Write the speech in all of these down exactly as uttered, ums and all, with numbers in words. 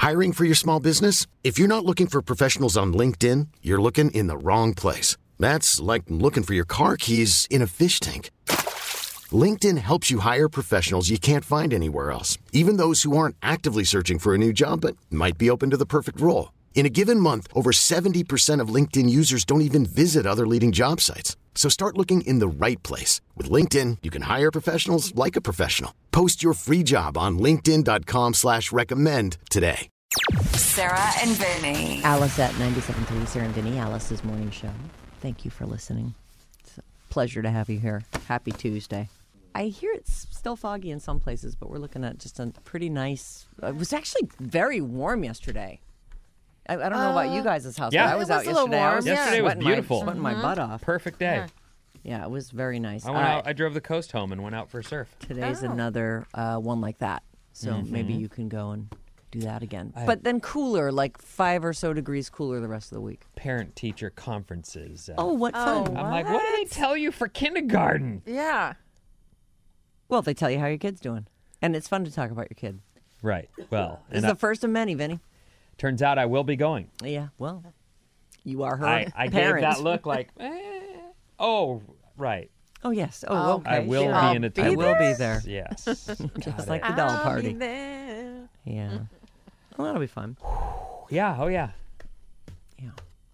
Hiring for your small business? If you're not looking for professionals on LinkedIn, you're looking in the wrong place. That's like looking for your car keys in a fish tank. LinkedIn helps you hire professionals you can't find anywhere else, even those who aren't actively searching for a new job but might be open to the perfect role. In a given month, over seventy percent of LinkedIn users don't even visit other leading job sites. So start looking in the right place. With LinkedIn, you can hire professionals like a professional. Post your free job on linkedin.com slash recommend today. Sarah and Vinny. Alice at ninety-seven point three, Sarah and Vinny, Alice's morning show. Thank you for listening. It's a pleasure to have you here. Happy Tuesday. I hear it's still foggy in some places, but we're looking at just a pretty nice... It was actually very warm yesterday. I, I don't know about you guys' house, yeah. but I was, was out a little yesterday. I was warm. Yesterday was sweating beautiful. My, sweating Mm-hmm. my butt off. Perfect day. Yeah. Yeah, it was very nice. I went Uh, out. I drove the coast home and went out for a surf. Today's Oh. another uh, one like that. So Mm-hmm. maybe you can go and do that again. I- but then cooler, like five or so degrees cooler the rest of the week. Parent-teacher conferences. Uh, Oh, what fun. Oh. I'm like, what do they tell you for kindergarten? Yeah. Well, they tell you how your kid's doing. And it's fun to talk about your kid. Right. Well, This and is I- the first of many, Vinny. turns out I will be going. Yeah, well, you are her I, I gave parent. that look like, eh. oh, right. Oh, yes. Oh, Oh, okay. I will sure. be I'll in be attendance. I will be there. Yes. Just like the doll I'll party. be there. Yeah. Well, that'll be fun. Yeah. Oh, yeah. Yeah.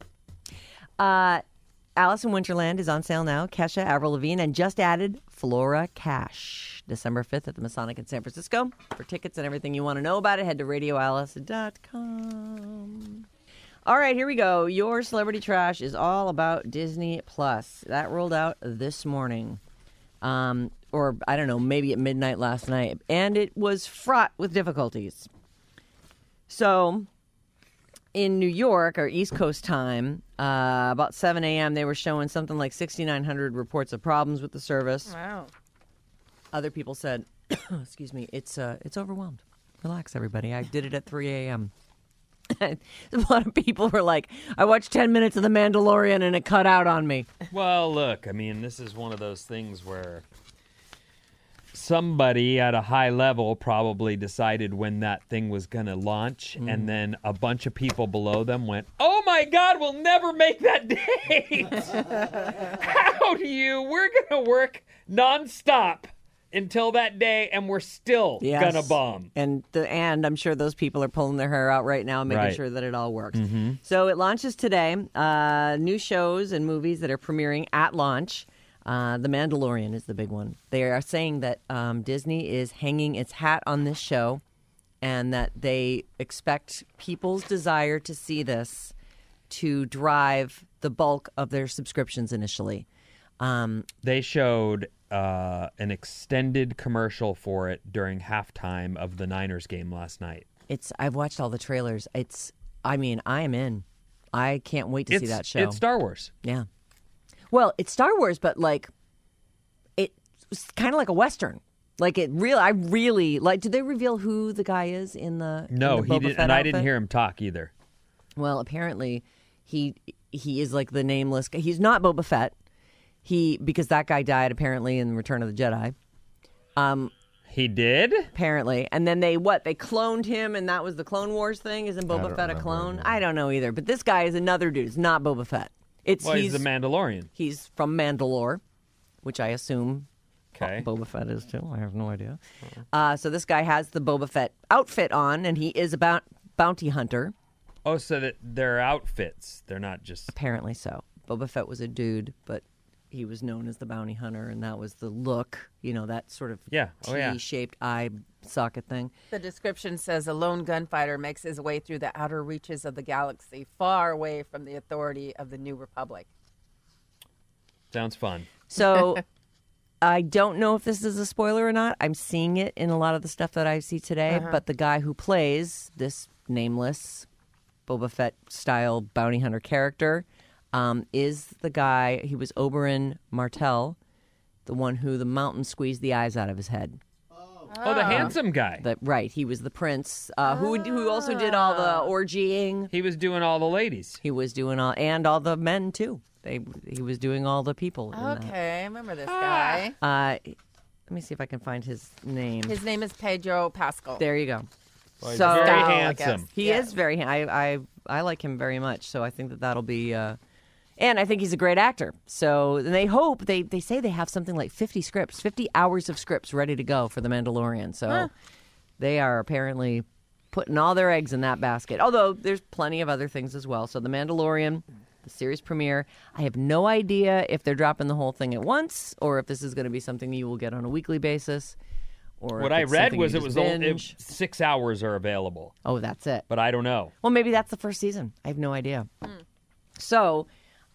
Uh, Alice in Winterland is on sale now. Kesha, Avril Lavigne, and just added Flora Cash. December fifth at the Masonic in San Francisco. For tickets and everything you want to know about it, head to radio alice dot com. All right, here we go. Your celebrity trash is all about Disney Plus. That rolled out this morning. Um, or, I don't know, maybe at midnight last night. And it was fraught with difficulties. So, in New York, or East Coast time, uh, about seven a.m., they were showing something like sixty-nine hundred reports of problems with the service. Wow. Other people said, excuse me, it's uh, it's overwhelmed. Relax, everybody. I did it at three a.m. A lot of people were like, I watched ten minutes of The Mandalorian and it cut out on me. Well, look, I mean, this is one of those things where somebody at a high level probably decided when that thing was going to launch, Mm. and then a bunch of people below them went, oh my God, we'll never make that date. How do you? We're going to work nonstop until that day, and we're still Yes. gonna bomb. And the and I'm sure those people are pulling their hair out right now, making Right. sure that it all works. So it launches today. Uh, new shows and movies that are premiering at launch. Uh, the Mandalorian is the big one. They are saying that um, Disney is hanging its hat on this show, and that they expect people's desire to see this to drive the bulk of their subscriptions initially. Um, They showed uh, an extended commercial for it during halftime of the Niners game last night. It's I've watched all the trailers. It's I mean, I am in. I can't wait to it's, see that show. It's Star Wars. Yeah. Well, it's Star Wars, but like it's kind of like a Western. Like it real I really like did they reveal who the guy is in the No, in the he Boba didn't, Fett and I didn't outfit? hear him talk either. Well, apparently he he is like the nameless guy. He's not Boba Fett. He because that guy died apparently in Return of the Jedi. Um He did? apparently. And then they what? They cloned him and that was the Clone Wars thing? Isn't Boba don't Fett a remember clone? either. I don't know either. But this guy is another dude. It's not Boba Fett. It's Well, he's, he's the Mandalorian. he's from Mandalore, which I assume Okay. Boba Fett is too. I have no idea. Uh, so this guy has the Boba Fett outfit on, and he is a bou- bounty hunter. Oh, so that they're outfits. They're not just... Apparently so. Boba Fett was a dude, but he was known as the bounty hunter, and that was the look. You know, that sort of Yeah. Oh, yeah. T-shaped eye socket thing. The description says a lone gunfighter makes his way through the outer reaches of the galaxy, far away from the authority of the New Republic. Sounds fun. So I don't know if this is a spoiler or not. I'm seeing it in a lot of the stuff that I see today, but the guy who plays this nameless Boba Fett style bounty hunter character um, is the guy, he was Oberyn Martell, the one who the mountain squeezed the eyes out of his head. Oh, the handsome guy. That right, he was the prince uh, who who also did all the orgying. He was doing all the ladies. He was doing all and all the men too. They he was doing all the people. in that. Okay, I remember this guy. Uh, let me see if I can find his name. His name is Pedro Pascal. There you go. Well, he's So- very Style, I handsome. guess. He Yeah. is very. I, I I like him very much. So I think that that'll be. Uh, and I think he's a great actor. So and they hope they they say they have something like fifty scripts, fifty hours of scripts ready to go for The Mandalorian. So Huh. they are apparently putting all their eggs in that basket. Although there's plenty of other things as well. So The Mandalorian, the series premiere. I have no idea if they're dropping the whole thing at once or if this is going to be something you will get on a weekly basis. Or What if I it's read something was you it just was only, it, binge. six hours are available, Oh, that's it. but I don't know. Well, maybe that's the first season. I have no idea. So,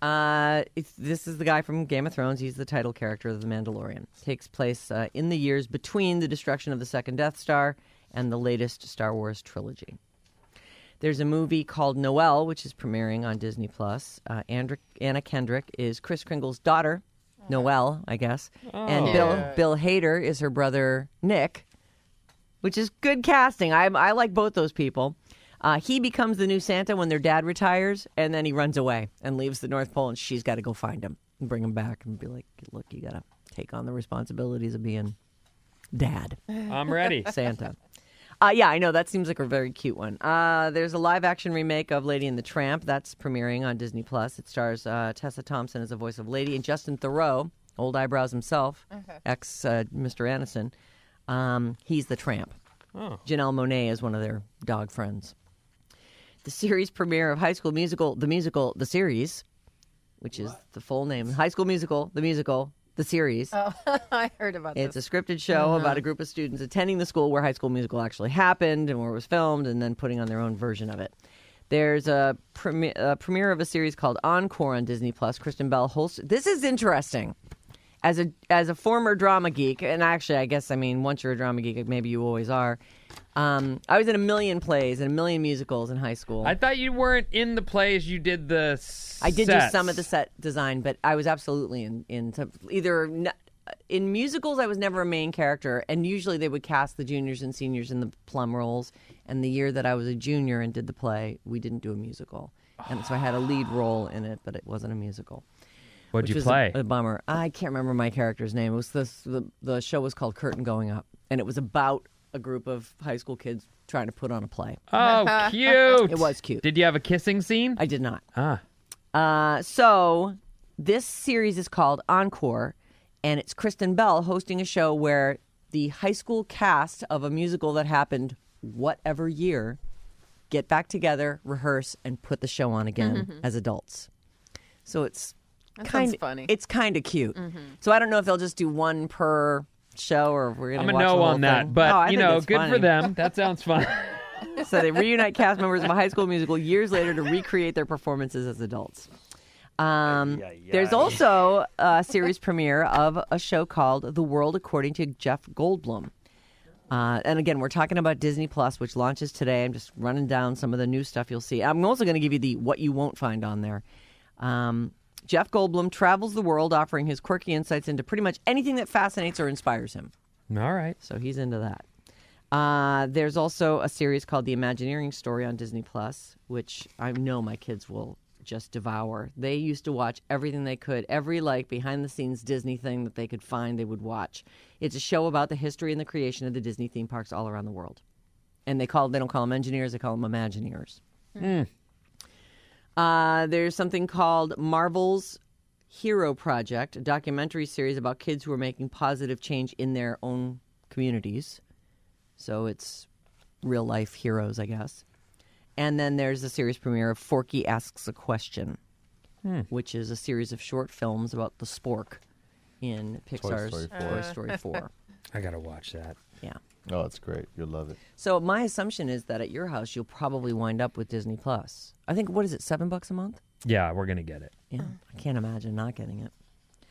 uh, it's, this is the guy from Game of Thrones. He's the title character of The Mandalorian. Takes place uh, in the years between the destruction of the second Death Star and the latest Star Wars trilogy. There's a movie called Noelle, which is premiering on Disney Plus. Uh, Andra- Anna Kendrick is Kris Kringle's daughter, Noelle, I guess, and Bill Cute. Bill Hader is her brother Nick, which is good casting. I I like both those people. Uh, he becomes the new Santa when their dad retires, and then he runs away and leaves the North Pole, and she's got to go find him and bring him back and be like, "Look, you got to take on the responsibilities of being dad, I'm ready. Santa." Uh, yeah, I know. That seems like a very cute one. Uh, there's a live-action remake of Lady and the Tramp. That's premiering on Disney Plus. It stars uh, Tessa Thompson as the voice of Lady and Justin Theroux, old eyebrows himself, ex uh, Mister Aniston. Um, he's the Tramp. Oh. Janelle Monáe is one of their dog friends. The series premiere of High School Musical, the musical, the series, which is the full name, High School Musical, the musical, the series. Oh, I heard about It's this. a scripted show about a group of students attending the school where High School Musical actually happened and where it was filmed, and then putting on their own version of it. There's a, premi- a premiere of a series called Encore on Disney Plus. Kristen Bell hosts. This is interesting. As a as a former drama geek, and actually, I guess I mean once you're a drama geek, maybe you always are. Um, I was in a million plays and a million musicals in high school. I thought you weren't in the plays. You did the. I did sets. do some of the set design, but I was absolutely in in some- either n- in musicals. I was never a main character, and usually they would cast the juniors and seniors in the plum roles. And the year that I was a junior and did the play, we didn't do a musical, and so I had a lead role in it, but it wasn't a musical. What'd which you was play? A, a bummer. I can't remember my character's name. It was this, the the show was called Curtain Going Up, and it was about a group of high school kids trying to put on a play. Oh, cute! It was cute. Did you have a kissing scene? I did not. ah. Uh, so this series is called Encore, and it's Kristen Bell hosting a show where the high school cast of a musical that happened whatever year get back together, rehearse, and put the show on again as adults. So it's That kind sounds funny. It's kind of cute. So I don't know if they'll just do one per show or if we're I'm gonna a watch no the whole on that, thing. but Oh, I you think know, it's good funny. for them. That sounds fun. So they reunite cast members of a high school musical years later to recreate their performances as adults. Um, there's also a series premiere of a show called The World According to Jeff Goldblum. Uh, and again, we're talking about Disney Plus, which launches today. I'm just running down some of the new stuff you'll see. I'm also going to give you the what you won't find on there. Um, Jeff Goldblum travels the world offering his quirky insights into pretty much anything that fascinates or inspires him. All right. So he's into that. Uh, there's also a series called The Imagineering Story on Disney Plus, which I know my kids will just devour. They used to watch everything they could, every like behind the scenes Disney thing that they could find, they would watch. It's a show about the history and the creation of the Disney theme parks all around the world. And they call they don't call them engineers, they call them Imagineers. Mm. Uh, there's something called Marvel's Hero Project, a documentary series about kids who are making positive change in their own communities. So it's real life heroes, I guess. And then there's the series premiere of Forky Asks a Question, Hmm. which is a series of short films about the spork in Pixar's Story four. Toy Story four. I gotta watch that. Yeah. Oh, it's great. You'll love it. So my assumption is that at your house you'll probably wind up with Disney Plus. I think what is it, seven bucks a month? Yeah, we're gonna get it. Yeah, I can't imagine not getting it.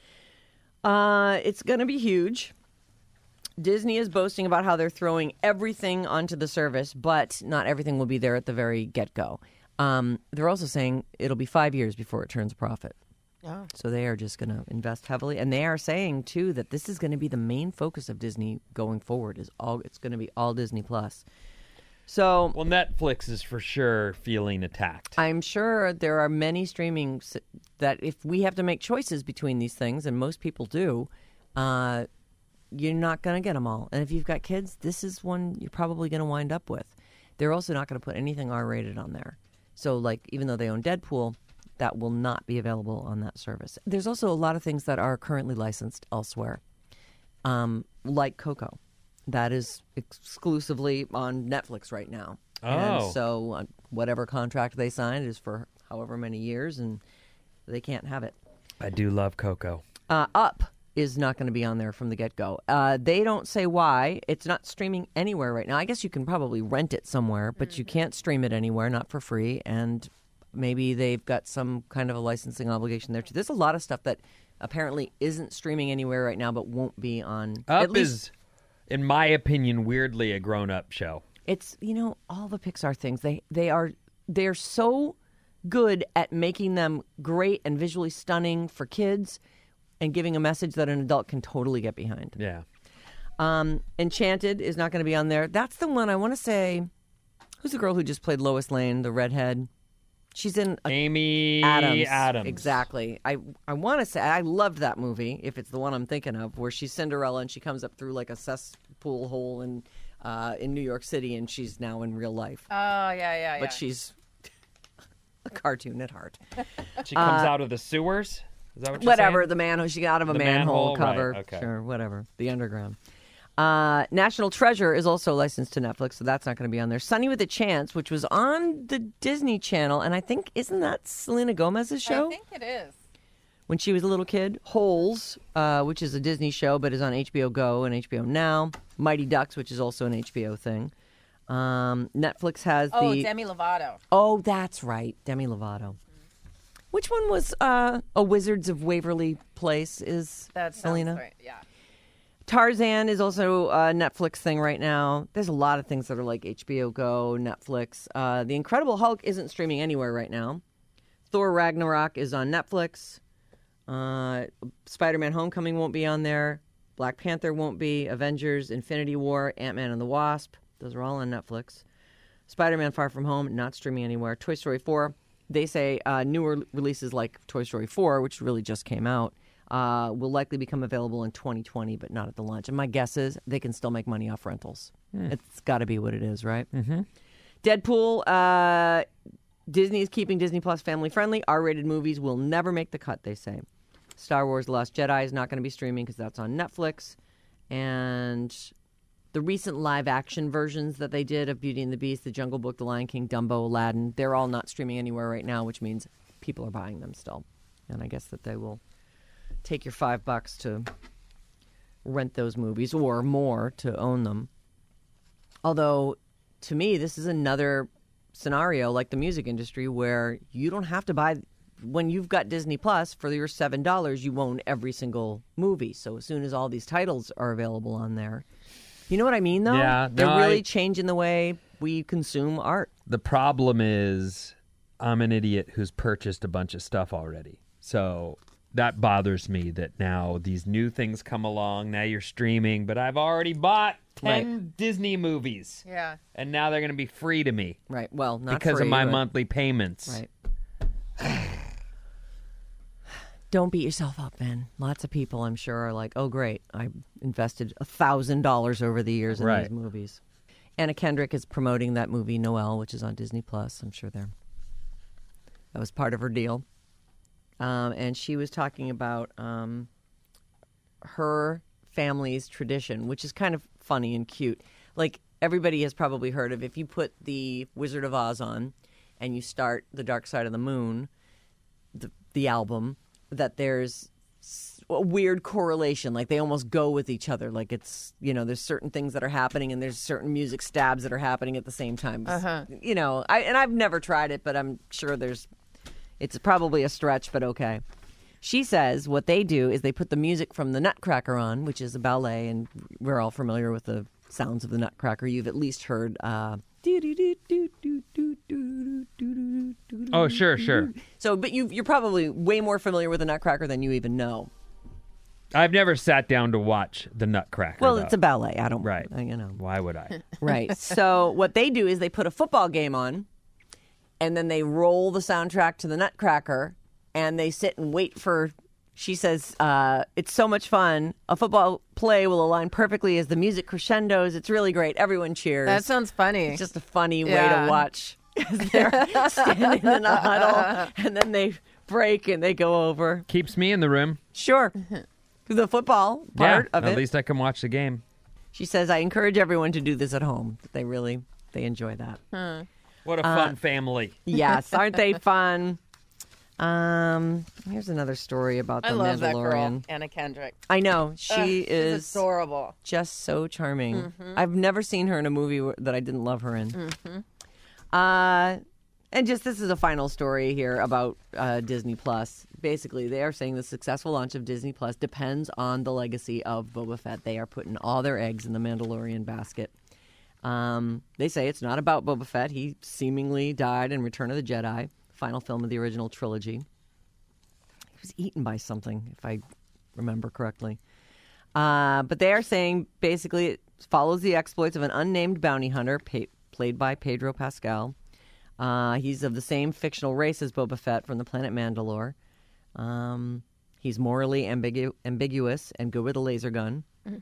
Uh, it's going to be huge. Disney is boasting about how they're throwing everything onto the service, but not everything will be there at the very get-go. Um, they're also saying it'll be five years before it turns a profit. Oh. So they are just going to invest heavily, and they are saying too that this is going to be the main focus of Disney going forward. Is all it's going to be all Disney Plus. So Well, Netflix is for sure feeling attacked. I'm sure there are many streaming s- that if we have to make choices between these things, and most people do, uh, you're not going to get them all. And if you've got kids, this is one you're probably going to wind up with. They're also not going to put anything R-rated on there. So, like, even though they own Deadpool, that will not be available on that service. There's also a lot of things that are currently licensed elsewhere, um, like Coco. That is exclusively on Netflix right now. Oh. And so uh, whatever contract they signed is for however many years, and they can't have it. I do love Coco. Uh, Up is not going to be on there from the get-go. Uh, they don't say why. It's not streaming anywhere right now. I guess you can probably rent it somewhere, but mm-hmm. you can't stream it anywhere, not for free. And maybe they've got some kind of a licensing obligation there, too. There's a lot of stuff that apparently isn't streaming anywhere right now, but won't be on. Up at least, is, in my opinion, weirdly a grown-up show. It's, you know, all the Pixar things, they they are they're so good at making them great and visually stunning for kids and giving a message that an adult can totally get behind. Yeah. Um, Enchanted is not going to be on there. That's the one I want to say. Who's the girl who just played Lois Lane, the redhead? She's in a, Amy Adams. Adams. Exactly. I I want to say I loved that movie. If it's the one I'm thinking of, where she's Cinderella and she comes up through like a cesspool hole in uh, in New York City, and she's now in real life. Oh yeah, yeah, yeah. But she's a cartoon at heart. She comes Uh, out of the sewers. Is that what you're Whatever, saying? the manhole. She got out of a The manhole, manhole, cover. right, okay. Sure, whatever. The underground. Uh, National Treasure is also licensed to Netflix, so that's not going to be on there. Sunny with a Chance, which was on the Disney Channel, and I think, isn't that Selena Gomez's show? I think it is. When she was a little kid. Holes, uh, which is a Disney show, but is on H B O Go and H B O Now. Mighty Ducks, which is also an H B O thing. Um, Netflix has Oh, the... Demi Lovato. Oh, that's right. Demi Lovato. Which one was uh, a Wizards of Waverly Place is That sounds Selena? right. Yeah. Tarzan is also a Netflix thing right now. There's a lot of things that are like H B O Go, Netflix. Uh, the Incredible Hulk isn't streaming anywhere right now. Thor Ragnarok is on Netflix. Uh, Spider-Man Homecoming won't be on there. Black Panther won't be. Avengers, Infinity War, Ant-Man and the Wasp. Those are all on Netflix. Spider-Man Far From Home, not streaming anywhere. Toy Story four. They say uh, newer releases like Toy Story four, which really just came out, uh, will likely become available in twenty twenty, but not at the launch. And my guess is they can still make money off rentals. Mm. It's got to be what it is, right? Mm-hmm. Deadpool, uh, Disney is keeping Disney Plus family friendly. R-rated movies will never make the cut, they say. Star Wars The Last Jedi is not going to be streaming because that's on Netflix. And the recent live-action versions that they did of Beauty and the Beast, The Jungle Book, The Lion King, Dumbo, Aladdin, they're all not streaming anywhere right now, which means people are buying them still. And I guess that they will take your five bucks to rent those movies or more to own them. Although, to me, this is another scenario like the music industry where you don't have to buy... When you've got Disney Plus, for your seven dollars, you own every single movie. So as soon as all these titles are available on there... You know what I mean, though? Yeah. They're no, really I, changing the way we consume art. the problem is I'm an idiot who's purchased a bunch of stuff already. So that bothers me that now these new things come along. Now you're streaming, but I've already bought ten Right. Disney movies. Yeah. And now they're going to be free to me Right. Well, not because free, of my but- monthly payments. Right. Don't beat yourself up, man. Lots of people, I'm sure, are like, oh, great. I invested one thousand dollars over the years in Right. these movies. Anna Kendrick is promoting that movie, Noelle, which is on Disney Plus. I'm sure they're... That was part of her deal. Um, and she was talking about um, her family's tradition, which is kind of funny and cute. Like, everybody has probably heard of if you put the Wizard of Oz on and you start The Dark Side of the Moon, the, the album, that there's a weird correlation. Like, they almost go with each other. Like, it's, you know, there's certain things that are happening and there's certain music stabs that are happening at the same time. Uh-huh. You know, I, and I've never tried it, but I'm sure there's, it's probably a stretch, but okay. She says what they do is they put the music from the Nutcracker on, which is a ballet, and we're all familiar with the sounds of the Nutcracker. You've at least heard... Uh, Oh, sure, sure. So, but you, you're probably way more familiar with the Nutcracker than you even know. I've never sat down to watch the Nutcracker. Well, though. it's a ballet. I don't... Right. You know. Why would I? Right. So what they do is they put a football game on, and then they roll the soundtrack to the Nutcracker, and they sit and wait for She says, uh, it's so much fun. A football play will align perfectly as the music crescendos. It's really great. Everyone cheers. That sounds funny. It's just a funny way Yeah. to watch. They're standing in a huddle, and then they break and they go over. Keeps me in the room. Sure. The football part yeah, of at it. least I can watch the game. She says, I encourage everyone to do this at home. They really, they enjoy that. What a fun family. Yes. Aren't they fun? Um, here's another story about the I love that girl, Mandalorian. Anna Kendrick. I know. She Ugh, is she's adorable. just so charming. Mm-hmm. I've never seen her in a movie wh- that I didn't love her in. Mm-hmm. Uh, and just this is a final story here about uh, Disney Plus. Basically, they are saying the successful launch of Disney Plus depends on the legacy of Boba Fett. They are putting all their eggs in the Mandalorian basket. Um, they say it's not about Boba Fett. He seemingly died in Return of the Jedi, final film of the original trilogy. He was eaten by something, if I remember correctly. Uh, but they are saying basically it follows the exploits of an unnamed bounty hunter pa- played by Pedro Pascal. Uh, he's of the same fictional race as Boba Fett from the planet Mandalore. Um, he's morally ambigu- ambiguous and good with a laser gun.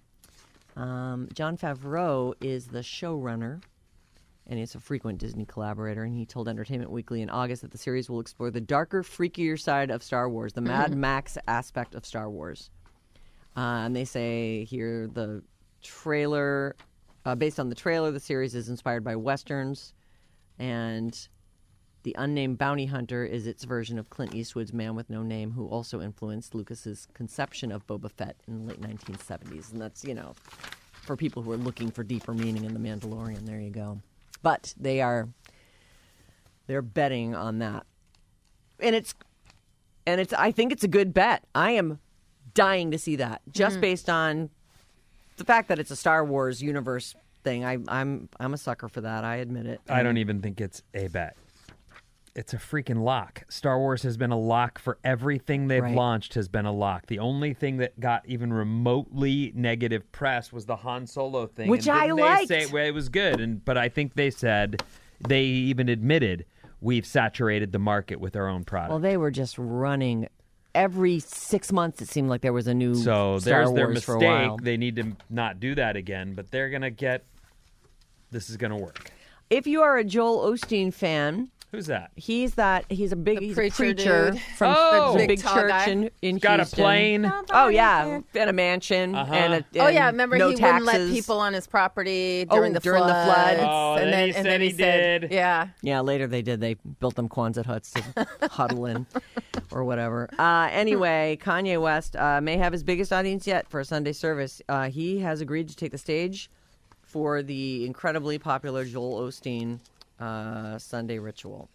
Um, Jon Favreau is the showrunner, and he's a frequent Disney collaborator, and he told Entertainment Weekly in August that the series will explore the darker, freakier side of Star Wars, the Mad Max aspect of Star Wars. Uh, and they say here the trailer, uh, based on the trailer, the series is inspired by Westerns, and the unnamed bounty hunter is its version of Clint Eastwood's Man with No Name, who also influenced Lucas's conception of Boba Fett in the late nineteen seventies. And that's, you know, for people who are looking for deeper meaning in The Mandalorian. There you go. But they are, they're betting on that. And it's, and it's, I think it's a good bet. I am dying to see that just based on the fact that it's a Star Wars universe thing. I, I'm, I'm a sucker for that. I admit it. I don't even think it's a bet. It's a freaking lock. Star Wars has been a lock for everything they've Right. launched has been a lock. The only thing that got even remotely negative press was the Han Solo thing. Which and I didn't they liked. say well, it was good, and but I think they said they even admitted we've saturated the market with our own product. Well, they were just running every six months. It seemed like there was a new so Star there's their Wars for a while. mistake. They need to not do that again, but they're gonna get. This is gonna work. If you are a Joel Osteen fan, Who's that? he's that he's a big The he's preacher a preacher dude. from Oh! the Big big tall church guy. in in Got a Houston. plane. Oh yeah, and a mansion Uh-huh. and, a, Oh and yeah, remember no he taxes. wouldn't let people on his property Oh, during the during the floods. floods. Oh, and then he said he did. Yeah. Yeah, later they did. They built them Quonset huts to huddle in or whatever. Uh, anyway, Kanye West uh, may have his biggest audience yet for a Sunday service. Uh, he has agreed to take the stage for the incredibly popular Joel Osteen uh, Sunday ritual.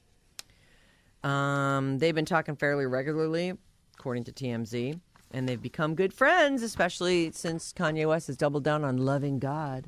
Um, they've been talking fairly regularly, according to T M Z, and they've become good friends, especially since Kanye West has doubled down on loving God.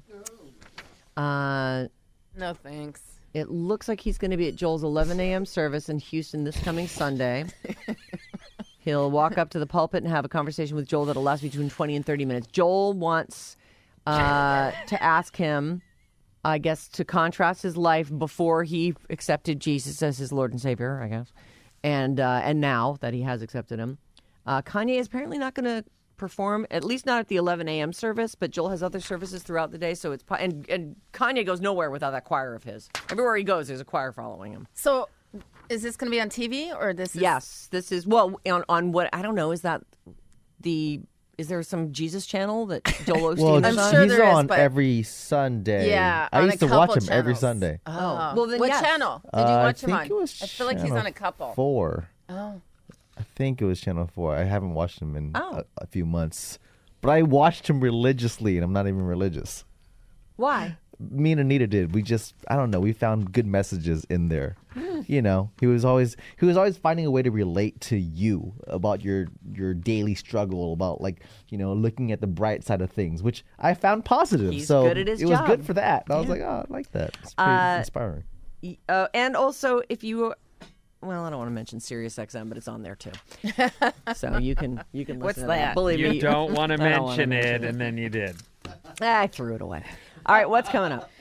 Uh, No thanks. it looks like he's going to be at Joel's eleven a.m. service in Houston this coming Sunday. He'll walk up to the pulpit and have a conversation with Joel that'll last between twenty and thirty minutes. Joel wants uh, to ask him, I guess, to contrast his life before he accepted Jesus as his Lord and Savior, I guess, and uh, and now that he has accepted him. Uh, Kanye is apparently not going to perform, at least not at the eleven a.m. service, but Joel has other services throughout the day, so it's po- and and Kanye goes nowhere without that choir of his. Everywhere he goes, there's a choir following him. So, is this going to be on T V or this? Is... Yes, this is well on on what I don't know. Is that the is there some Jesus channel that Joel Osteen Well, is I'm on? sure he's there is, on but- every Sunday. Yeah, I on used a to watch couple him every channels. Sunday. Oh, well, then what yes. channel did you Uh, watch I him think on? it was I feel like he's Channel on a couple. Four. Oh, I think it was Channel Four. I haven't watched him in Oh. a, a few months, but I watched him religiously, and I'm not even religious. Why? Me and Anita did. We just, I don't know. We found good messages in there. You know, he was always he was always finding a way to relate to you about your your daily struggle, about like you know looking at the bright side of things, which I found positive. He's so good at his it was job. good for that. And I was Yeah. like, oh, I like that. It's pretty Uh, inspiring. Uh, and also, if you, well, I don't want to mention Sirius X M, but it's on there too. So you can you can listen What's to that? Believe You me, don't want to I don't wanna mention mention it, and then you did. I threw it away. All right, what's coming up?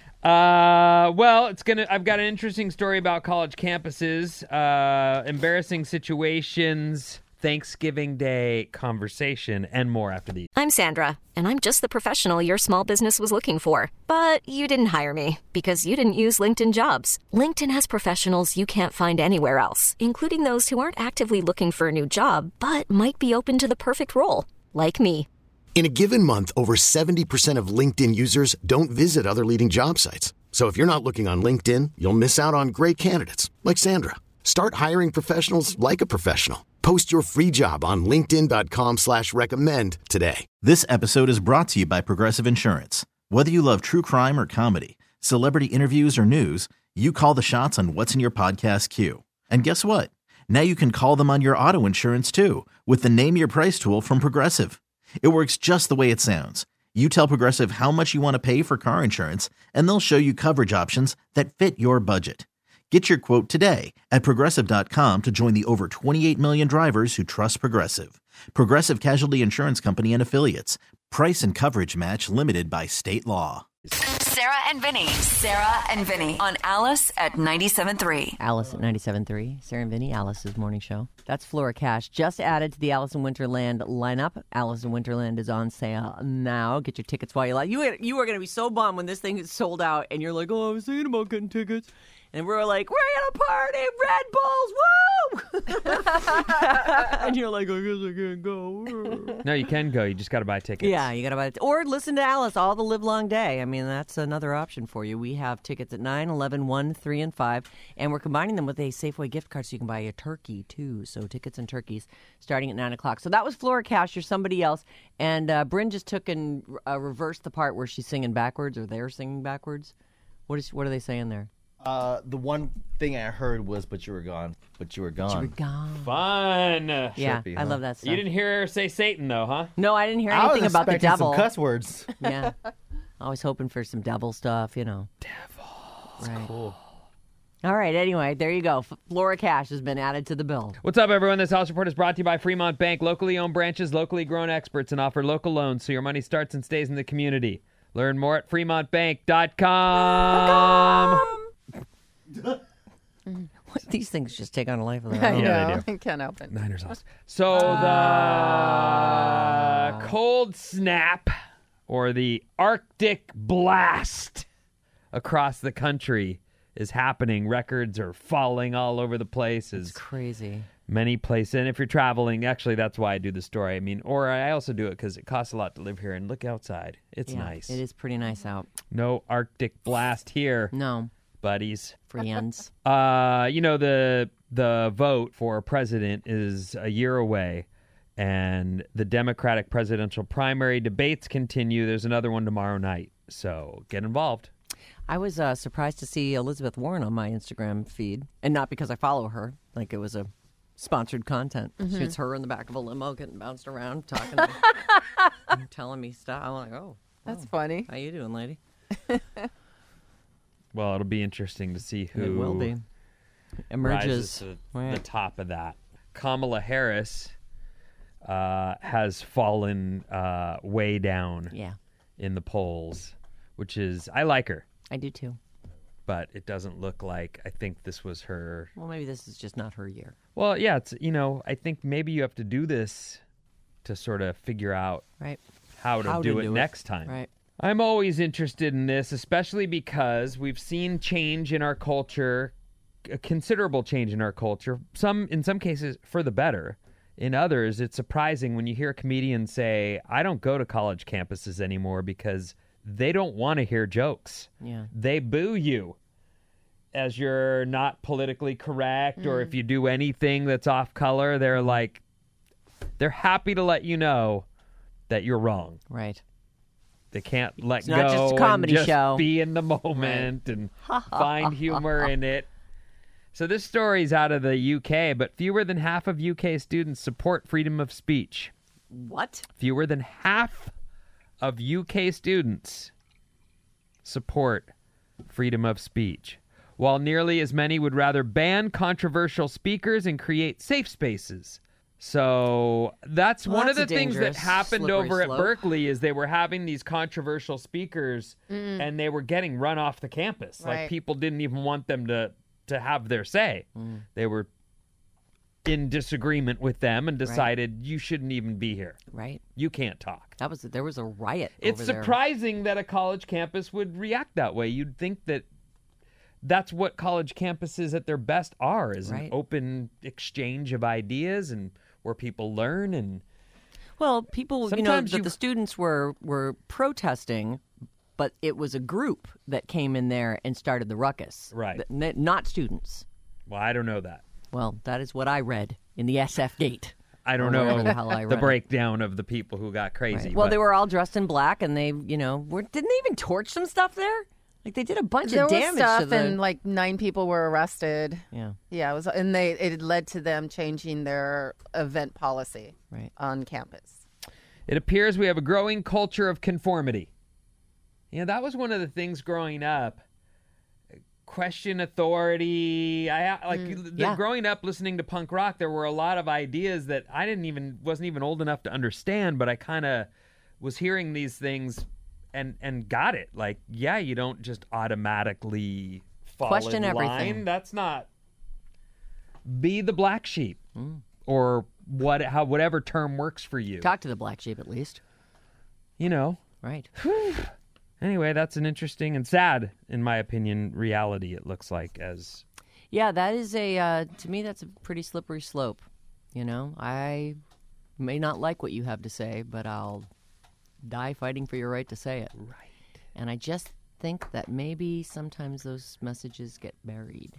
Uh, well, it's gonna. I've got an interesting story about college campuses, uh, embarrassing situations Thanksgiving Day conversation and more after these. I'm Sandra, and I'm just the professional your small business was looking for. But you didn't hire me because you didn't use LinkedIn Jobs. LinkedIn has professionals you can't find anywhere else, including those who aren't actively looking for a new job, but might be open to the perfect role, like me. In a given month, over seventy percent of LinkedIn users don't visit other leading job sites. So if you're not looking on LinkedIn, you'll miss out on great candidates like Sandra. Start hiring professionals like a professional. Post your free job on linkedin.com slash recommend today. This episode is brought to you by Progressive Insurance. Whether you love true crime or comedy, celebrity interviews or news, you call the shots on what's in your podcast queue. And guess what? Now you can call them on your auto insurance too with the Name Your Price tool from Progressive. It works just the way it sounds. You tell Progressive how much you want to pay for car insurance, and they'll show you coverage options that fit your budget. Get your quote today at Progressive dot com to join the over twenty-eight million drivers who trust Progressive. Progressive Casualty Insurance Company and Affiliates. Price and coverage match limited by state law. Sarah and Vinny. Sarah and Vinny on Alice at ninety-seven point three. Alice at ninety-seven point three. Sarah and Vinny, Alice's morning show. That's Flora Cash. Just added to the Alice in Winterland lineup. Alice in Winterland is on sale now. Get your tickets while you like. You, you are going to be so bummed when this thing is sold out and you're like, oh, I was thinking about getting tickets. And we're like, we're going to party, Red Bulls, woo! And you're like, I guess I can't go. No, you can go. You just got to buy tickets. Yeah, you got to buy it. Or listen to Alice all the live long day. I mean, that's another option for you. We have tickets at nine, eleven, one, three, and five. And we're combining them with a Safeway gift card so you can buy a turkey, too. So tickets and turkeys starting at nine o'clock. So that was Flora Cash. You're somebody else. And uh, Bryn just took and uh, reversed the part where she's singing backwards or they're singing backwards. What is? What are they saying there? Uh, the one thing I heard was, "But you were gone, but you were gone." You were gone. Fun. Yeah, Sharpie, I huh? love that stuff. You didn't hear her say Satan, though, huh? No, I didn't hear I was anything about the expecting devil. some cuss words. Yeah. Always hoping for some devil stuff, you know. Devil. Right. Cool. All right, anyway, there you go. F- Flora Cash has been added to the bill. What's up, everyone? This House Report is brought to you by Fremont Bank. Locally owned branches, locally grown experts, and offer local loans so your money starts and stays in the community. Learn more at fremont bank dot com. These things just take on a life of their I own. Yeah, know. they do. I can't help it. Niners lost. So the cold snap or the Arctic blast across the country is happening. Records are falling all over the place. It's crazy. Many places. And if you're traveling, actually, that's why I do the story. I mean, or I also do it because it costs a lot to live here. And look outside. It's Yeah, nice. It is pretty nice out. No Arctic blast here, No, buddies. friends. Uh, you know, the the vote for president is a year away, and the Democratic presidential primary debates continue. There's another one tomorrow night, so get involved. I was uh, surprised to see Elizabeth Warren on my Instagram feed, and not because I follow her, like it was a sponsored content. Mm-hmm. It's her in the back of a limo getting bounced around, talking to me, telling me stuff. I'm like, oh, That's oh, funny. how you doing, lady? Well, it'll be interesting to see who It will be. rises Emerges. to Right. the top of that. Kamala Harris uh, has fallen uh, way down Yeah, in the polls, which is, I like her, I do too. but it doesn't look like, I think this was her. Well, maybe this is just not her year. Well, yeah, it's, you know, I think maybe you have to do this to sort of figure out Right. how to How do to it do it. next time. Right. I'm always interested in this, especially because we've seen change in our culture, a considerable change in our culture, some in some cases for the better. In others, it's surprising when you hear a comedian say, I don't go to college campuses anymore because they don't want to hear jokes. Yeah. They boo you as you're not politically correct, or if you do anything that's off color, they're like, they're happy to let you know that you're wrong. Right. They can't let It's go not just a comedy and just show. be in the moment and find humor in it. So this story's out of the U K, but fewer than half of U K students support freedom of speech. What? Fewer than half of U K students support freedom of speech, while nearly as many would rather ban controversial speakers and create safe spaces. So that's Well, one that's of a the things that dangerous, happened slippery over slope. at Berkeley is they were having these controversial speakers and they were getting run off the campus. Like Right. people didn't even want them to, to have their say. They were in disagreement with them and decided you shouldn't even be here. Right. You can't talk. That was there was a riot. It's over there. surprising that a college campus would react that way. You'd think that that's what college campuses at their best are, is Right. an open exchange of ideas and where people learn. And Well, people, you know, Sometimes that you- the students were were protesting, but it was a group that came in there and started the ruckus. Right. Th- n- Not students. well, I don't know that. Well, that is what I read in the S F Gate. I don't Or know wherever the hell I the read it. breakdown of the people who got crazy. Right. Well, but- they were all dressed in black, and they, you know, were, didn't they even torch some stuff there? Like they did a bunch There of was damage stuff, to the. and like nine people were arrested. yeah. Yeah, it was, and they it led to them changing their event policy Right. on campus. It appears we have a growing culture of conformity. You know, that was one of the things growing up. Question authority. I like the, yeah. growing up listening to punk rock. There were a lot of ideas that I didn't even wasn't even old enough to understand, but I kind of was hearing these things and and got it. Like, yeah, you don't just automatically fall Question in everything. line. That's not. Be the black sheep, or what? How whatever term works for you. Talk to the black sheep at least. You know. Right. Anyway, that's an interesting and sad, in my opinion, reality. It looks like as Yeah, that is a, uh, to me, that's a pretty slippery slope. You know, I may not like what you have to say, but I'll die fighting for your right to say it. right. And I just think that maybe sometimes those messages get buried.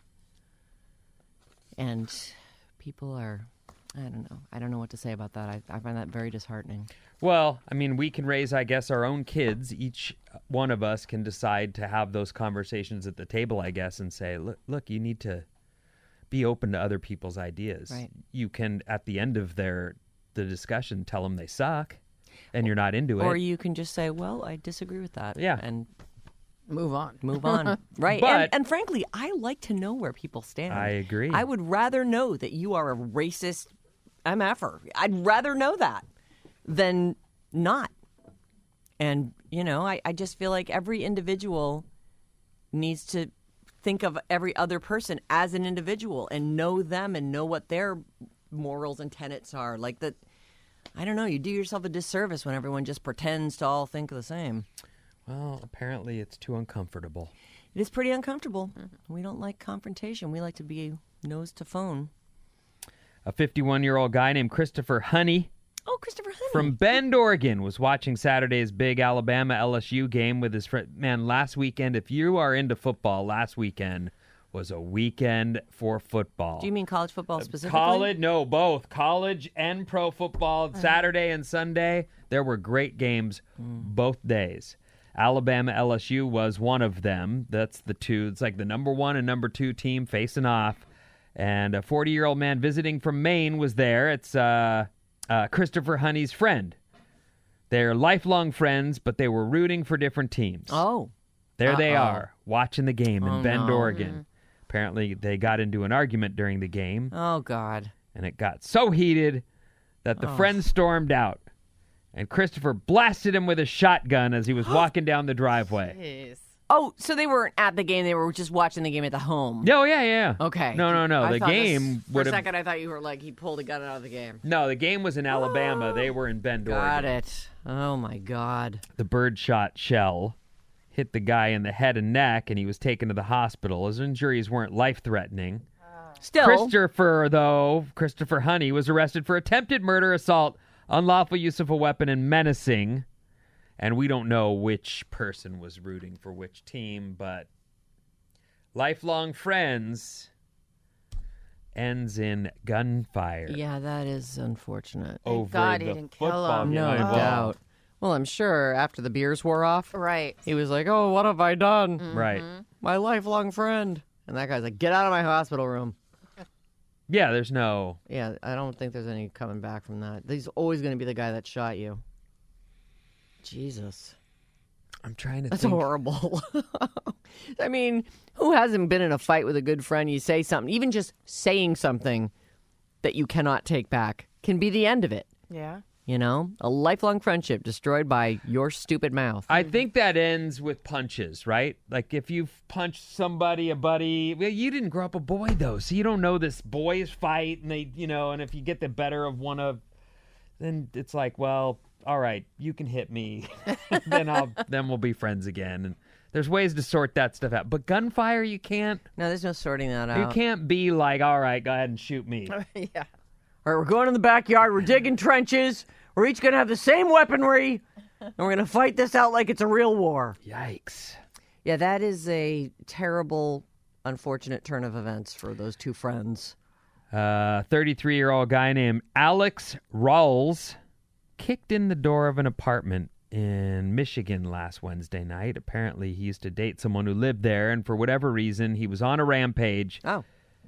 And people are, I don't know. I don't know what to say about that. I, I find that very disheartening. Well, I mean, we can raise, I guess, our own kids. Each one of us can decide to have those conversations at the table, I guess, and say, look, look, you need to be open to other people's ideas. Right. You can, at the end of their the discussion, tell them they suck, and you're not into Or it. you can just say, well, I disagree with that. Yeah. And Move on. move on. Right. But- and, and frankly, I like to know where people stand. I agree. I would rather know that you are a racist M F er. I'd rather know that than not. And, you know, I, I just feel like every individual needs to think of every other person as an individual and know them and know what their morals and tenets are. Like that, I don't know, you do yourself a disservice when everyone just pretends to all think the same. Well, apparently it's too uncomfortable. It is pretty uncomfortable. We don't like confrontation. We like to be nose to phone. A fifty-one-year-old guy named Christopher Honey Oh, Christopher Honey. from Bend, Oregon, was watching Saturday's big Alabama L S U game with his friend. Man, last weekend, if you are into football, last weekend was a weekend for football. Do you mean college football specifically? College? No, both. College and pro football, Saturday and Sunday. There were great games both days. Alabama L S U was one of them. That's the two. It's like the number one and number two team facing off. And a forty-year-old man visiting from Maine was there. It's uh, uh, Christopher Honey's friend. They're lifelong friends, but they were rooting for different teams. Oh. There they Uh-oh. are, watching the game in Oh, Bend, no. Oregon. Apparently, they got into an argument during the game, Oh, God. and it got so heated that the friends stormed out. And Christopher blasted him with a shotgun as he was walking down the driveway. Jeez. Oh, so they weren't at the game. They were just watching the game at the home. No, yeah, yeah. Okay. No, no, no. I the thought this- game For would a have. second, I thought you were like, he pulled a gun out of the game. No, the game was in Alabama. They were in Bend, Got Oregon. it. Oh, my God. The birdshot shell hit the guy in the head and neck, and he was taken to the hospital. His injuries weren't life-threatening. Still. Christopher, though, Christopher Honey, was arrested for attempted murder, assault, unlawful use of a weapon, and menacing. And we don't know which person was rooting for which team, but lifelong friends ends in gunfire. Yeah, that is unfortunate. Over God he the didn't kill football him. game. No I know. doubt. Well, I'm sure after the beers wore off, Right. he was like, oh, what have I done? Right. My lifelong friend. And that guy's like, get out of my hospital room. Yeah, there's no. Yeah, I don't think there's any coming back from that. He's always going to be the guy that shot you. Jesus. I'm trying to That's think. horrible. I mean, who hasn't been in a fight with a good friend? You say something, even just saying something that you cannot take back can be the end of it. Yeah. You know, a lifelong friendship destroyed by your stupid mouth. I think that ends with punches, right? Like if you've punched somebody, a buddy. Well, you didn't grow up a boy though, so you don't know this boys fight, and they, you know, and if you get the better of one of, then it's like, well, all right, you can hit me, then I'll, then we'll be friends again. And there's ways to sort that stuff out, but gunfire, you can't. No, there's no sorting that out. You can't be like, all right, go ahead and shoot me. Yeah. All right, we're going in the backyard. We're digging trenches. We're each going to have the same weaponry, and we're going to fight this out like it's a real war. Yikes. Yeah, that is a terrible, unfortunate turn of events for those two friends. Uh, thirty-three-year-old guy named Alex Rawls kicked in the door of an apartment in Michigan last Wednesday night. Apparently, he used to date someone who lived there, and for whatever reason, he was on a rampage. Oh.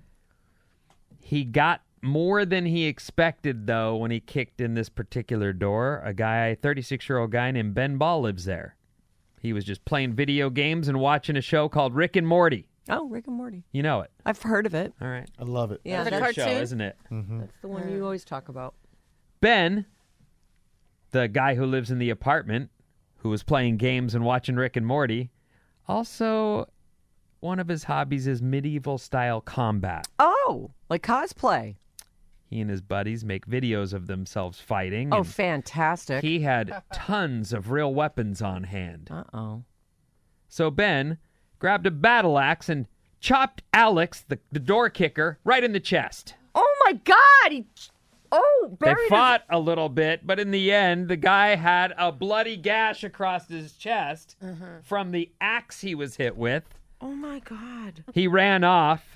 He got more than he expected, though, when he kicked in this particular door. A guy, thirty-six-year-old guy named Ben Ball lives there. He was just playing video games and watching a show called Rick and Morty. Oh, Rick and Morty. You know it. I've heard of it. All right. I love it. Yeah, The Good cartoon? show, isn't it? that's the one you always talk about. Ben, the guy who lives in the apartment, who was playing games and watching Rick and Morty, also one of his hobbies is medieval-style combat. Oh, like cosplay. He and his buddies make videos of themselves fighting. Oh, and fantastic. he had tons of real weapons on hand. Uh-oh. So Ben grabbed a battle axe and chopped Alex, the, the door kicker, right in the chest. Oh, my God. He... Oh, They buried fought a little bit, but in the end, the guy had a bloody gash across his chest from the axe he was hit with. his... Oh, my God. He ran off.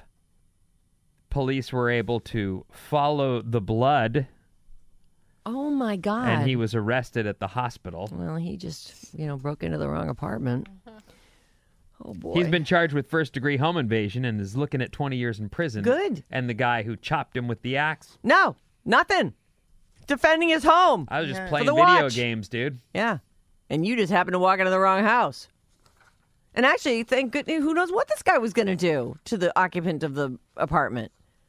Police were able to follow the blood, Oh, my God. and he was arrested at the hospital. Well, he just, you know, broke into the wrong apartment. Oh, boy. He's been charged with first-degree home invasion and is looking at twenty years in prison. Good. And the guy who chopped him with the axe. No, nothing. Defending his home. I was just Yeah. playing For the video watch. games, dude. Yeah. And you just happened to walk into the wrong house. And actually, thank goodness, who knows what this guy was going to do to the occupant of the apartment.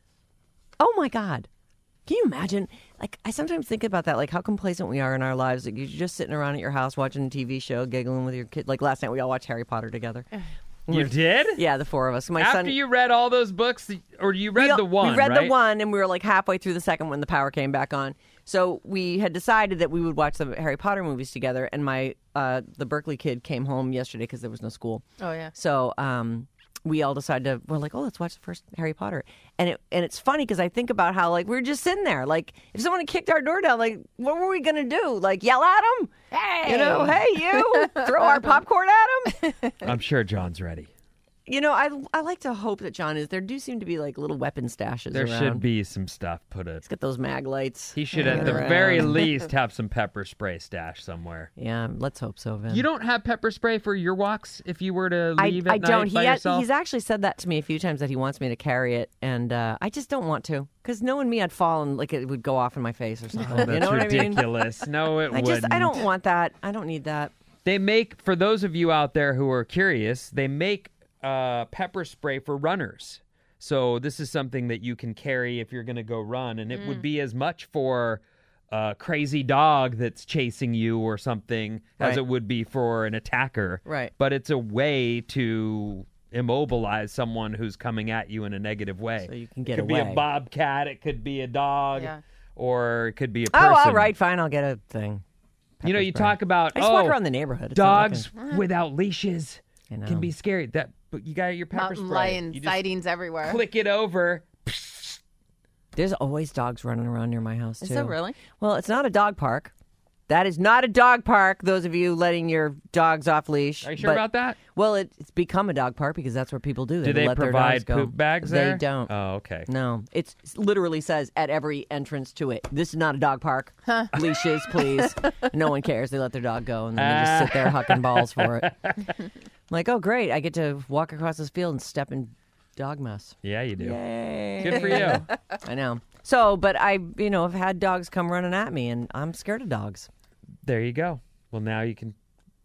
Oh, my God. Can you imagine? Like, I sometimes think about that, like how complacent we are in our lives. Like, you're just sitting around at your house watching a T V show, giggling with your kid. Like last night, we all watched Harry Potter together. You did? Yeah, the four of us. My After son, you read all those books, or you read we, the one, We read right? the one, and we were like halfway through the second when the power came back on. So we had decided that we would watch the Harry Potter movies together. And my uh, the Berkeley kid came home yesterday because there was no school. Oh, yeah. So um, we all decided to, we're like, oh, let's watch the first Harry Potter. And it and it's funny because I think about how, like, we were just sitting there. Like, if someone had kicked our door down, like, what were we going to do? Like, yell at them? Hey! You know, hey, you! Throw our popcorn at them? I'm sure John's ready. You know, I, I like to hope that John is. There do seem to be, like, little weapon stashes There around. should be some stuff put it. He's got those mag lights. He should, hanging at the around. very least, have some pepper spray stash somewhere. Yeah, let's hope so, Vin. You don't have pepper spray for your walks if you were to I, leave at I night don't. He by ha- yourself? he's actually said that to me a few times that he wants me to carry it, and uh, I just don't want to because knowing me, I'd fall and like it would go off in my face or something. Oh, that's you know what I mean? ridiculous. No, it I wouldn't. just I don't want that. I don't need that. They make, for those of you out there who are curious, they make uh, pepper spray for runners. So this is something that you can carry if you're going to go run, and it Mm. would be as much for a crazy dog that's chasing you or something as Right. it would be for an attacker. Right. But it's a way to immobilize someone who's coming at you in a negative way. So you can get It could be away. a bobcat, it could be a dog, Yeah. or it could be a person. Oh, all right, fine. I'll get a thing. You know, you spray. talk about I just oh, walk around the neighborhood. It's not dogs looking- without leashes I know. can be scary. That, but you got your pepper Mountain spray. lion You just sightings everywhere. click it over. There's always dogs running around near my house too. Is there really? Well, it's not a dog park. That is not a dog park. Those of you letting your dogs off leash. Are you sure But- about that? Well, it, it's become a dog park because that's what people do. Do they let their provide dogs go. poop bags They there? don't. Oh, okay. No, it's, it literally says at every entrance to it, this is not a dog park. Leashes, please. No one cares. They let their dog go, and then they just sit there hucking balls for it. I'm like, oh, great. I get to walk across this field and step in dog mess. Yeah, you do. Yay. Good for you. I know. So, but I, you know, have had dogs come running at me, and I'm scared of dogs. There you go. Well, now you can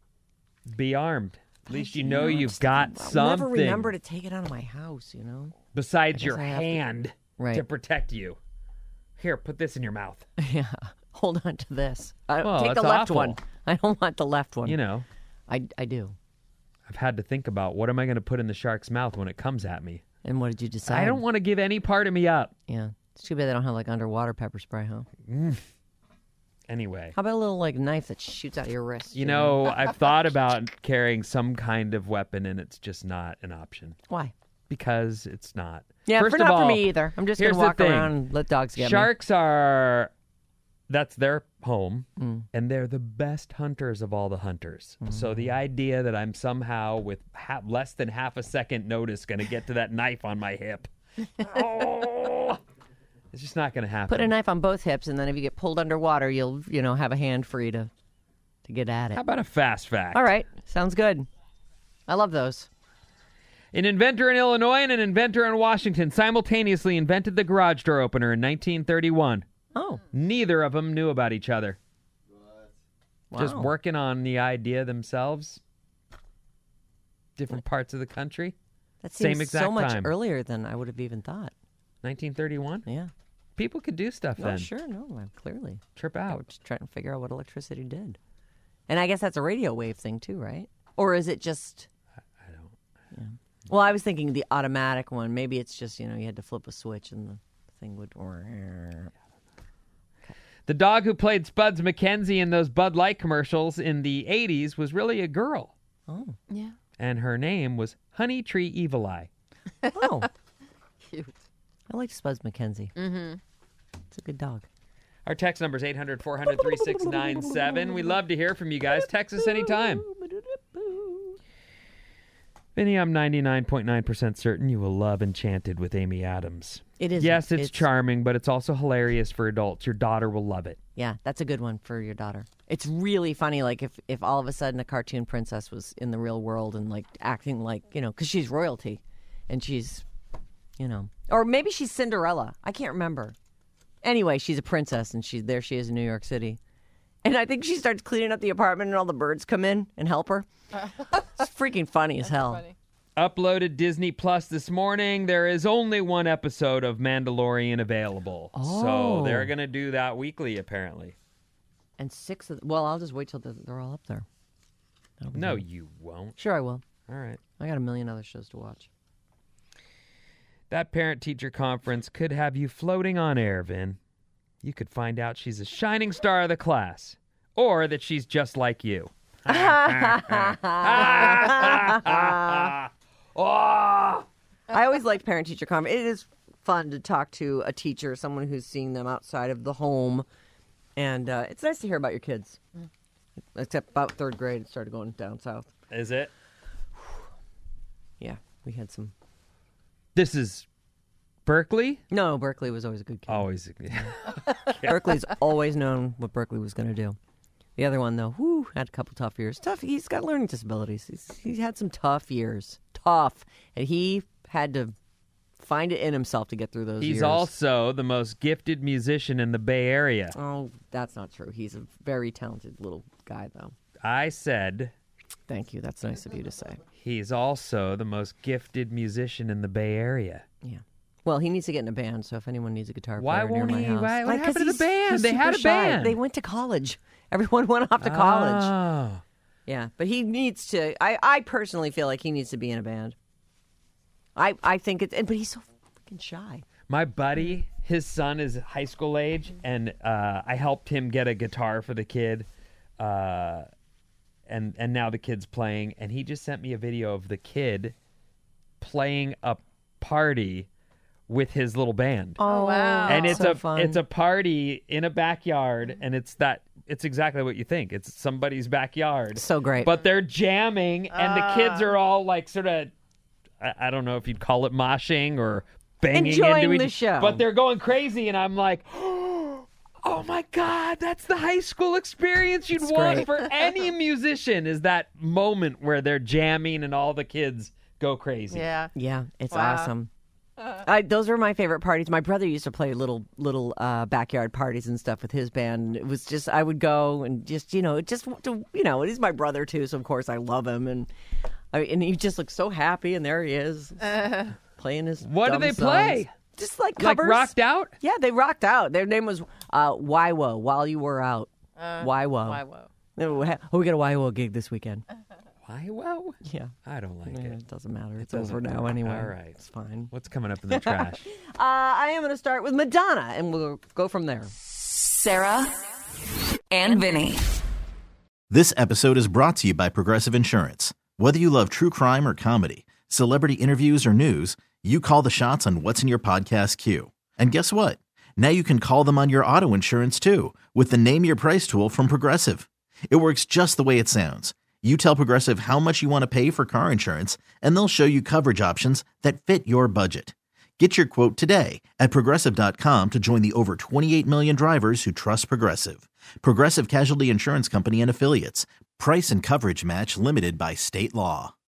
be armed. At least you know I'm you've just- got I'll something never remember to take it out of my house, you know? besides I your guess I have to- hand Right. to protect you. Here, put this in your mouth. Yeah. hold on to this. I, Well, take the that's left awful. one. I don't want the left one. You know, I, I do. I've had to think about what am I going to put in the shark's mouth when it comes at me. And what did you decide? I don't want to give any part of me up. Yeah. It's too bad they don't have like underwater pepper spray, huh? Anyway. How about a little like knife that shoots out of your wrist? You know, I've thought about carrying some kind of weapon, and it's just not an option Why? because it's not. Yeah, First for of not all, for me either. I'm just here's gonna the walk thing. around and let dogs get Sharks are, that's their home, Mm. and they're the best hunters of all the hunters. So the idea that I'm somehow, with ha- less than half a second notice, going to get to that knife on my hip, oh, it's just not going to me. happen. Put a knife on both hips, and then if you get pulled underwater, you'll you know have a hand free to to get at it. How about a fast fact? All right, sounds good. I love those. An inventor in Illinois and an inventor in Washington simultaneously invented the garage door opener in nineteen thirty-one. Oh, Neither of them knew about each other. wow. Just working on the idea themselves. Different parts of the country. That same seems exact so much time. earlier than I would have even thought. nineteen thirty-one. Yeah. People could do stuff Oh, then. sure. No, well, clearly. Trip I out. was just trying to figure out what electricity did. And I guess that's a radio wave thing too, right? Or is it just... I don't. Yeah. Well, I was thinking the automatic one. Maybe it's just, you know, you had to flip a switch and the thing would... The dog who played Spuds McKenzie in those Bud Light commercials in the eighties was really a girl. Oh. Yeah. And her name was Honey Tree Evil Eye. Oh. Cute. I like Spuds McKenzie. Mm-hmm. It's a good dog. Our text number is eight hundred, four hundred, three six nine seven. We love to hear from you guys. Text us anytime. Vinny, I'm ninety-nine point nine percent certain you will love Enchanted with Amy Adams. It is. Yes, it's, it's charming, but it's also hilarious for adults. Your daughter will love it. Yeah, that's a good one for your daughter. It's really funny, like if, if all of a sudden a cartoon princess was in the real world and like acting like, you know, because she's royalty and she's, you know, or maybe she's Cinderella. I can't remember. Anyway, she's a princess and she's there she is in New York City. And I think she starts cleaning up the apartment and all the birds come in and help her. It's freaking funny as hell. Funny. Uploaded Disney Plus this morning. There is only one episode of Mandalorian available. Oh. So they're going to do that weekly, apparently. And six of well, I'll just wait till they're, they're all up there. That'll be No, good. you won't. Sure I will. All right. I got a million other shows to watch. That parent-teacher conference could have you floating on air, Vin. You could find out she's a shining star of the class, or that she's just like you. Oh! I always liked parent-teacher conference. It is fun to talk to a teacher, someone who's seeing them outside of the home, and uh, it's nice to hear about your kids. Except about third grade, it started going down south. Is it? Yeah, we had some. This is Berkeley? No, Berkeley was always a good kid. Always. Berkeley's always known what Berkeley was going to do. The other one, though, whoo, had a couple tough years. Tough. He's got learning disabilities. He's, he's had some tough years. Tough. And he had to find it in himself to get through those He's years. also the most gifted musician in the Bay Area. Oh, that's not true. He's a very talented little guy, though. I said Thank you. That's nice of you to say. he's also the most gifted musician in the Bay Area. Yeah. Well, he needs to get in a band, so if anyone needs a guitar Why player near won't my he? house. Why- what Like, 'cause happened to the he's- band? he's They had super a shy. band. They went to college. Everyone went off to college. Oh. Yeah, but he needs to. I, I personally feel like he needs to be in a band. I I think it's. But he's so freaking shy. My buddy, his son is high school age, and uh, I helped him get a guitar for the kid, uh, and and now the kid's playing, and he just sent me a video of the kid playing a party with his little band. Oh wow. and it's so a fun. it's a party in a backyard, and it's that it's exactly what you think. It's somebody's backyard. So great. But they're jamming, and the kids are all like sort of, I, I don't know if you'd call it moshing or banging Enjoying into each, the show. but they're going crazy, and I'm like, oh my God, that's the high school experience you'd It's want great. for any musician. Is that moment where they're jamming and all the kids go crazy. Yeah. Yeah, it's Wow. awesome. I, those were my favorite parties. My brother used to play little little uh, backyard parties and stuff with his band. It was just I would go and just you know just to, you know he's my brother too, so of course I love him and I, and he just looks so happy and there he is playing his. What do dumb they songs. play? just like Like covers. rocked out? Yeah, they rocked out. Their name was uh, Wywo, While You Were Out. Uh, Wywo. Why, whoa. Oh, we got a Wywo gig this weekend. Why? Well, Yeah. I don't like Yeah, it. it doesn't matter. It's doesn't over now matter. anyway. All right. It's fine. What's coming up in the trash? Uh, I am going to start with Madonna, and we'll go from there. Sarah and Vinny. This episode is brought to you by Progressive Insurance. Whether you love true crime or comedy, celebrity interviews or news, you call the shots on what's in your podcast queue. And guess what? Now you can call them on your auto insurance too with the Name Your Price tool from Progressive. It works just the way it sounds. You tell Progressive how much you want to pay for car insurance, and they'll show you coverage options that fit your budget. Get your quote today at Progressive dot com to join the over twenty-eight million drivers who trust Progressive. Progressive Casualty Insurance Company and Affiliates. Price and coverage match limited by state law.